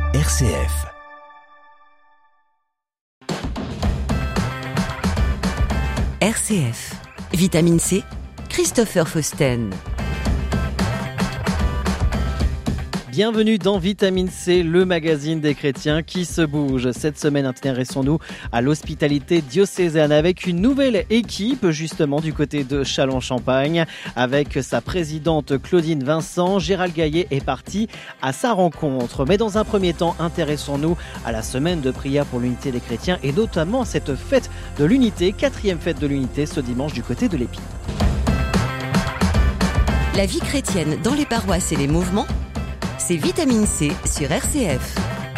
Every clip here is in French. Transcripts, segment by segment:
RCF. RCF. Vitamine C, Christopher Fausten. Bienvenue dans Vitamine C, le magazine des chrétiens qui se bouge. Cette semaine, intéressons-nous à l'hospitalité diocésaine avec une nouvelle équipe justement du côté de Châlons-Champagne. Avec sa présidente Claudine Vincent, Gérald Gaillet est parti à sa rencontre. Mais dans un premier temps, intéressons-nous à la semaine de prière pour l'unité des chrétiens et notamment cette fête de l'unité, 4e fête de l'unité ce dimanche du côté de l'Épine. La vie chrétienne dans les paroisses et les mouvements, c'est Vitamine C sur RCF.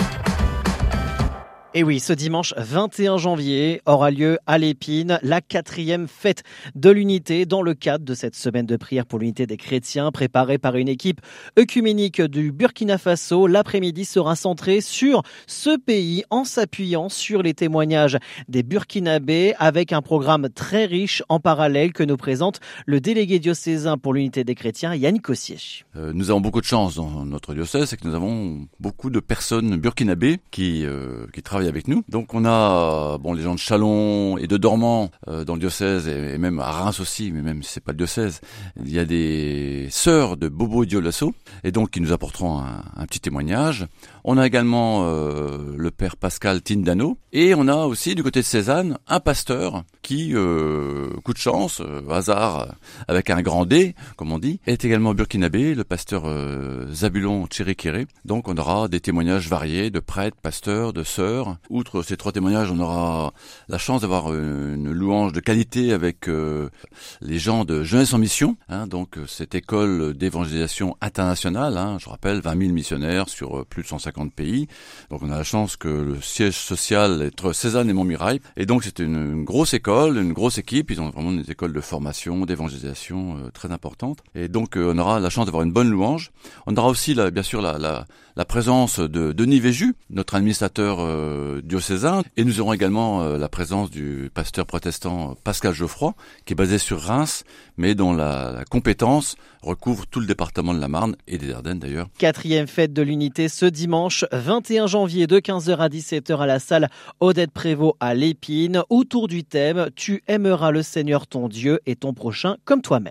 Et oui, ce dimanche 21 janvier aura lieu à l'Épine la 4e fête de l'unité dans le cadre de cette semaine de prière pour l'unité des chrétiens préparée par une équipe œcuménique du Burkina Faso. L'après-midi sera centré sur ce pays en s'appuyant sur les témoignages des Burkinabés avec un programme très riche en parallèle que nous présente le délégué diocésain pour l'unité des chrétiens, Yannick Cossier. Nous avons beaucoup de chance dans notre diocèse, c'est que nous avons beaucoup de personnes burkinabées qui travaillent avec nous. Donc on a les gens de Châlons et de Dormans dans le diocèse et même à Reims aussi, mais même si c'est pas le diocèse, il y a des sœurs de Bobo Dioulasso et donc qui nous apporteront un petit témoignage. On a également le père Pascal Tindano et on a aussi du côté de Cézanne un pasteur qui, coup de chance, hasard avec un grand D, comme on dit, est également burkinabé, le pasteur Zabulon Tchirikere. Donc on aura des témoignages variés de prêtres, pasteurs, de sœurs. Outre ces 3 témoignages, on aura la chance d'avoir une louange de qualité avec les gens de Jeunesse en Mission, donc cette école d'évangélisation internationale, je rappelle 20 000 missionnaires sur plus de 150 pays. Donc on a la chance que le siège social est entre Cézanne et Montmirail. Et donc c'est une grosse école, une grosse équipe. Ils ont vraiment des écoles de formation, d'évangélisation très importantes. Et donc on aura la chance d'avoir une bonne louange. On aura aussi bien sûr la présence de Denis Véju, notre administrateur diocésain, et nous aurons également la présence du pasteur protestant Pascal Geoffroy, qui est basé sur Reims, mais dont la compétence recouvre tout le département de la Marne et des Ardennes d'ailleurs. 4e fête de l'unité ce dimanche 21 janvier de 15h à 17h à la salle Odette Prévost à l'Épine, autour du thème « Tu aimeras le Seigneur ton Dieu et ton prochain comme toi-même ».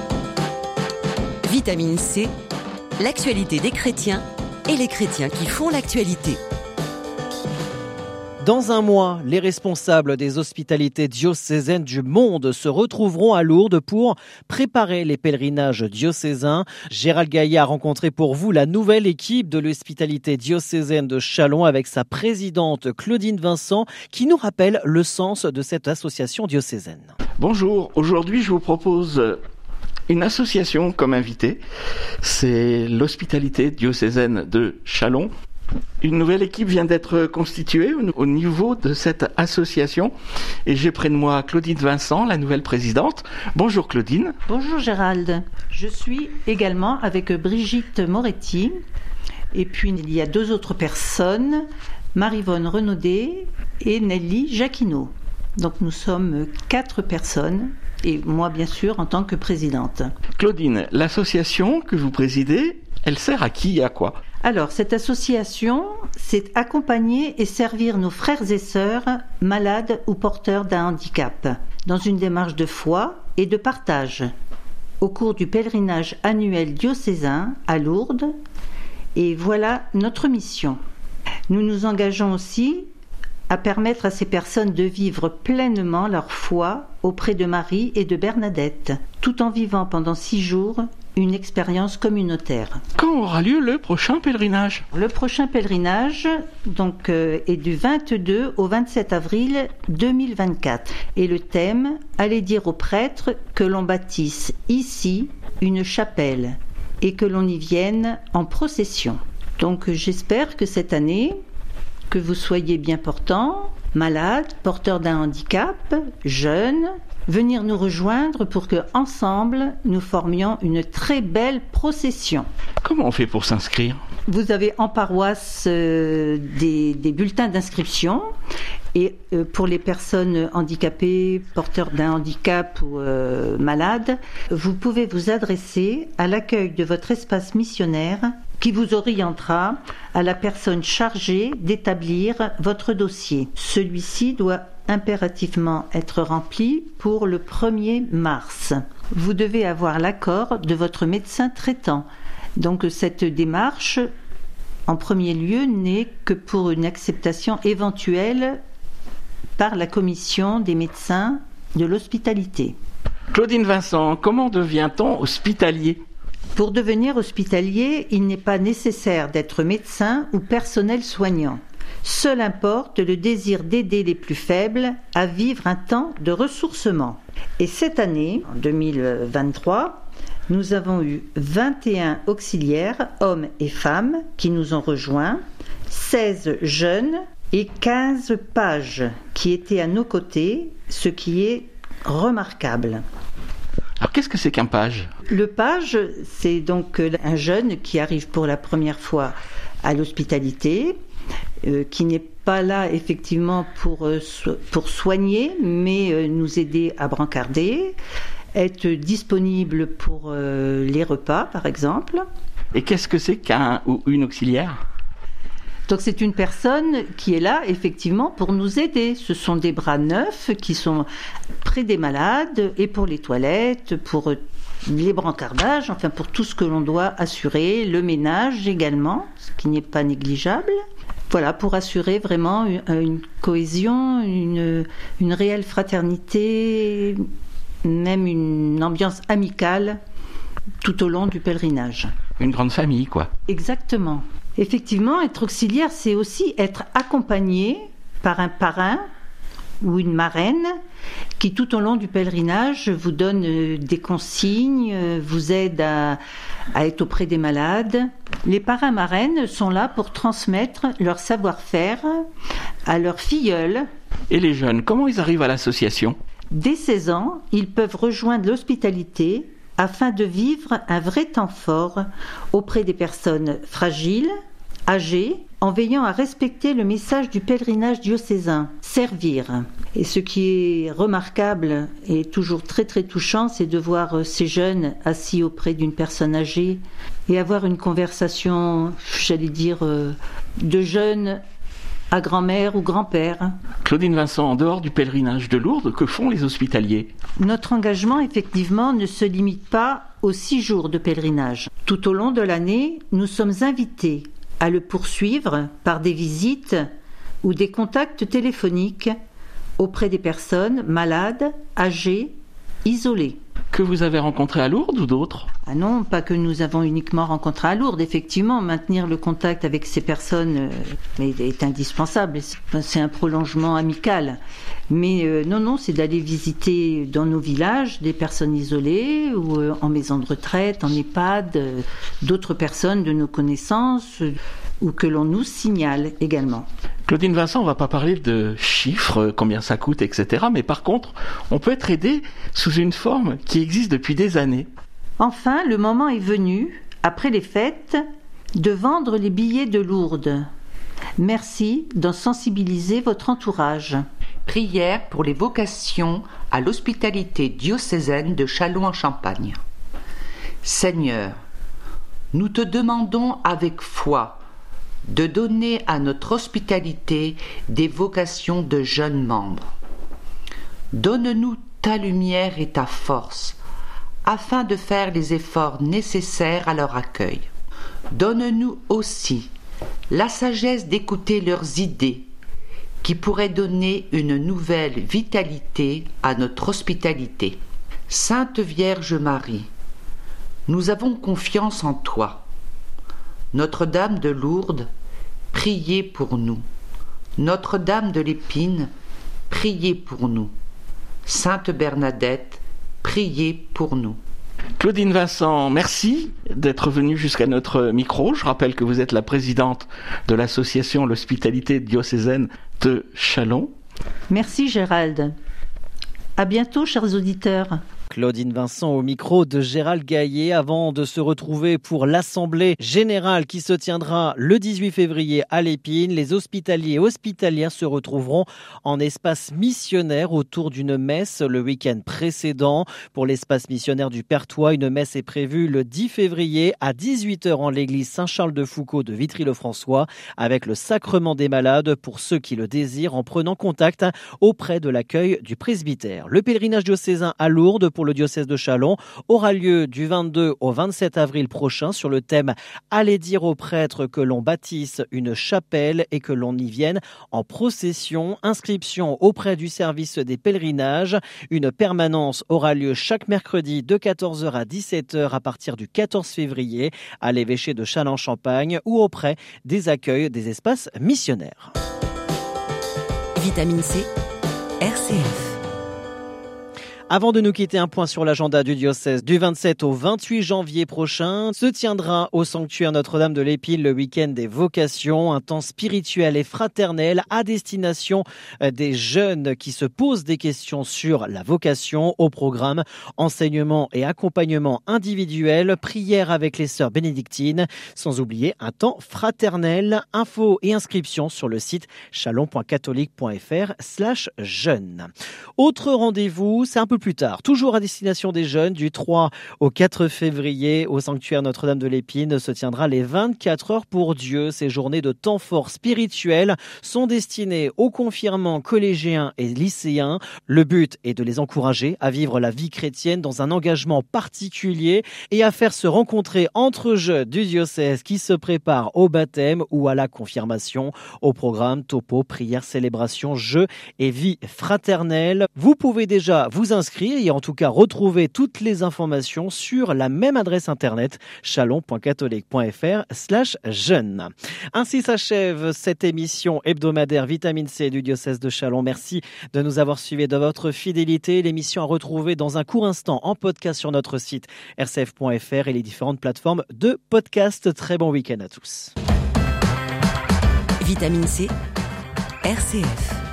Vitamine C, l'actualité des chrétiens et les chrétiens qui font l'actualité. Dans un mois, les responsables des hospitalités diocésaines du monde se retrouveront à Lourdes pour préparer les pèlerinages diocésains. Gérald Gaillet a rencontré pour vous la nouvelle équipe de l'hospitalité diocésaine de Châlons avec sa présidente Claudine Vincent qui nous rappelle le sens de cette association diocésaine. Bonjour, aujourd'hui je vous propose une association comme invité. C'est l'hospitalité diocésaine de Châlons. Une nouvelle équipe vient d'être constituée au niveau de cette association et j'ai près de moi Claudine Vincent, la nouvelle présidente. Bonjour Claudine. Bonjour Gérald. Je suis également avec Brigitte Moretti et puis il y a 2 autres personnes, Maryvonne Renaudet et Nelly Jacquineau. Donc nous sommes 4 personnes et moi bien sûr en tant que présidente. Claudine, l'association que vous présidez, elle sert à qui et à quoi ? Alors, cette association, c'est accompagner et servir nos frères et sœurs malades ou porteurs d'un handicap, dans une démarche de foi et de partage, au cours du pèlerinage annuel diocésain à Lourdes. Et voilà notre mission. Nous nous engageons aussi à permettre à ces personnes de vivre pleinement leur foi auprès de Marie et de Bernadette, tout en vivant pendant 6 jours une expérience communautaire. Quand aura lieu le prochain pèlerinage ? Le prochain pèlerinage est du 22 au 27 avril 2024. Et le thème, allez dire aux prêtres que l'on bâtisse ici une chapelle et que l'on y vienne en procession. Donc j'espère que cette année, que vous soyez bien portants, malades, porteurs d'un handicap, jeunes, venir nous rejoindre pour que ensemble nous formions une très belle procession. Comment on fait pour s'inscrire ? Vous avez en paroisse des bulletins d'inscription et pour les personnes handicapées, porteurs d'un handicap ou malades, vous pouvez vous adresser à l'accueil de votre espace missionnaire qui vous orientera à la personne chargée d'établir votre dossier. Celui-ci doit impérativement être rempli pour le 1er mars. Vous devez avoir l'accord de votre médecin traitant. Donc cette démarche, en premier lieu, n'est que pour une acceptation éventuelle par la commission des médecins de l'hospitalité. Claudine Vincent, comment devient-on hospitalier ? Pour devenir hospitalier, il n'est pas nécessaire d'être médecin ou personnel soignant. Seul importe le désir d'aider les plus faibles à vivre un temps de ressourcement. Et cette année, en 2023, nous avons eu 21 auxiliaires, hommes et femmes, qui nous ont rejoints, 16 jeunes et 15 pages qui étaient à nos côtés, ce qui est remarquable. Alors qu'est-ce que c'est qu'un page ? Le page, c'est donc un jeune qui arrive pour la première fois à l'hospitalité, qui n'est pas là effectivement pour soigner, mais nous aider à brancarder, être disponible pour les repas par exemple. Et qu'est-ce que c'est qu'un ou une auxiliaire ? Donc c'est une personne qui est là effectivement pour nous aider. Ce sont des bras neufs qui sont près des malades et pour les toilettes, pour les brancardages, enfin pour tout ce que l'on doit assurer, le ménage également, ce qui n'est pas négligeable. Voilà, pour assurer vraiment une cohésion, une réelle fraternité, même une ambiance amicale tout au long du pèlerinage. Une grande famille, quoi. Exactement. Effectivement, être auxiliaire, c'est aussi être accompagné par un parrain ou une marraine qui, tout au long du pèlerinage, vous donne des consignes, vous aide à être auprès des malades. Les parrains-marraines sont là pour transmettre leur savoir-faire à leurs filleuls. Et les jeunes, comment ils arrivent à l'association ? Dès 16 ans, ils peuvent rejoindre l'hospitalité afin de vivre un vrai temps fort auprès des personnes fragiles, âgées, en veillant à respecter le message du pèlerinage diocésain, servir. Et ce qui est remarquable et toujours très très touchant, c'est de voir ces jeunes assis auprès d'une personne âgée et avoir une conversation, j'allais dire, de jeunes à grand-mère ou grand-père. Claudine Vincent, en dehors du pèlerinage de Lourdes, que font les hospitaliers ? Notre engagement, effectivement, ne se limite pas aux 6 jours de pèlerinage. Tout au long de l'année, nous sommes invités à le poursuivre par des visites ou des contacts téléphoniques auprès des personnes malades, âgées, isolées. Que vous avez rencontré à Lourdes ou d'autres ? Ah non, pas que nous avons uniquement rencontré à Lourdes. Effectivement, maintenir le contact avec ces personnes est indispensable. C'est un prolongement amical. Mais non, c'est d'aller visiter dans nos villages des personnes isolées ou en maison de retraite, en EHPAD, d'autres personnes de nos connaissances ou que l'on nous signale également. Claudine Vincent, on ne va pas parler de chiffres, combien ça coûte, etc. Mais par contre, on peut être aidé sous une forme qui existe depuis des années. Enfin, le moment est venu, après les fêtes, de vendre les billets de Lourdes. Merci d'en sensibiliser votre entourage. Prière pour les vocations à l'hospitalité diocésaine de Châlons-en-Champagne. Seigneur, nous te demandons avec foi de donner à notre hospitalité des vocations de jeunes membres. Donne-nous ta lumière et ta force, afin de faire les efforts nécessaires à leur accueil. Donne-nous aussi la sagesse d'écouter leurs idées, qui pourraient donner une nouvelle vitalité à notre hospitalité. Sainte Vierge Marie, nous avons confiance en toi. Notre-Dame de Lourdes, priez pour nous. Notre-Dame de l'Épine, priez pour nous. Sainte Bernadette, priez pour nous. Claudine Vincent, merci d'être venue jusqu'à notre micro. Je rappelle que vous êtes la présidente de l'association L'Hospitalité diocésaine de Châlons. Merci Gérald. À bientôt, chers auditeurs. Claudine Vincent au micro de Gérald Gaillet avant de se retrouver pour l'Assemblée Générale qui se tiendra le 18 février à l'Épine. Les hospitaliers et hospitalières se retrouveront en espace missionnaire autour d'une messe le week-end précédent. Pour l'espace missionnaire du Perthois, une messe est prévue le 10 février à 18h en l'église Saint-Charles-de-Foucauld de Vitry-le-François avec le sacrement des malades pour ceux qui le désirent en prenant contact auprès de l'accueil du presbytère. Le pèlerinage diocésain à Lourdes pour le diocèse de Châlons aura lieu du 22 au 27 avril prochain sur le thème « Allez dire aux prêtres que l'on bâtisse une chapelle et que l'on y vienne en procession ». Inscription auprès du service des pèlerinages. Une permanence aura lieu chaque mercredi de 14h à 17h à partir du 14 février à l'évêché de Châlons-Champagne ou auprès des accueils des espaces missionnaires. Vitamine C, RCF. Avant de nous quitter, un point sur l'agenda du diocèse. Du 27 au 28 janvier prochain se tiendra au sanctuaire Notre-Dame de l'Épine le week-end des vocations, un temps spirituel et fraternel à destination des jeunes qui se posent des questions sur la vocation. Au programme, enseignement et accompagnement individuel, prière avec les sœurs bénédictines, sans oublier un temps fraternel. Infos et inscriptions sur le site chalon.catholique.fr/jeunes. Autre rendez-vous, c'est un peu plus tard, toujours à destination des jeunes, du 3 au 4 février au sanctuaire Notre-Dame de l'Épine se tiendra les 24 heures pour Dieu. Ces journées de temps fort spirituel sont destinées aux confirmants collégiens et lycéens. Le but est de les encourager à vivre la vie chrétienne dans un engagement particulier et à faire se rencontrer entre jeunes du diocèse qui se préparent au baptême ou à la confirmation. Au programme, topo, prière, célébration, jeux et vie fraternelle. Vous pouvez déjà vous inscrire et en tout cas retrouver toutes les informations sur la même adresse internet chalon.catholique.fr/jeunes. Ainsi s'achève cette émission hebdomadaire Vitamine C du diocèse de Châlons. Merci de nous avoir suivis, de votre fidélité. L'émission à retrouver dans un court instant en podcast sur notre site rcf.fr et les différentes plateformes de podcast. Très bon week-end à tous. Vitamine C, RCF.